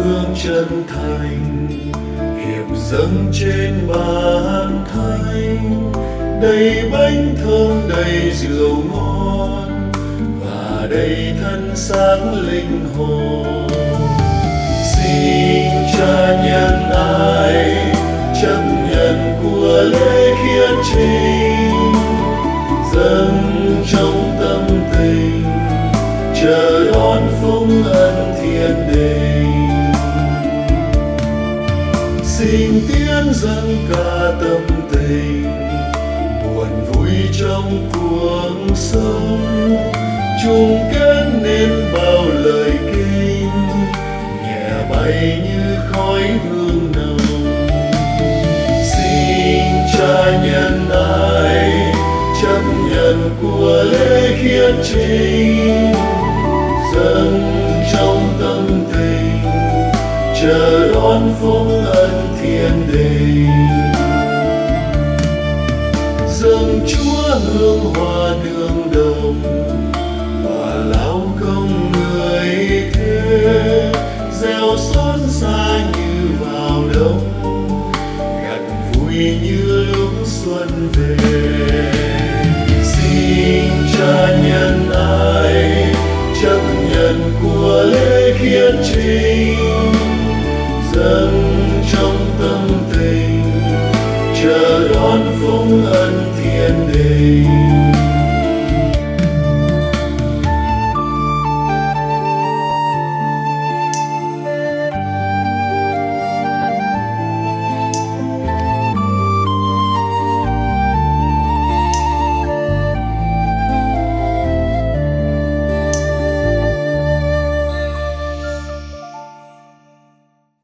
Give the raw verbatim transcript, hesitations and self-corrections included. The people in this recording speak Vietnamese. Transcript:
hương chân thành hiệp dâng trên bàn thánh, đầy bánh thơm đầy rượu ngon và đầy thân sáng linh hồn. Xin Cha nhân ái chấp nhận của lễ khiết trình, dâng trong tâm tình chờ đón phúc ân thiên đình. Xin tiến dâng cả tâm tình buồn vui trong cuộc sống, chung kết nên bao lời kinh nhẹ bay như khói hương nồng. Xin Cha nhân ái chấp nhận của lễ khiết trình, dâng trong tâm tình chờ đón phúc ân thiên đình. Dâng Chúa hương hoa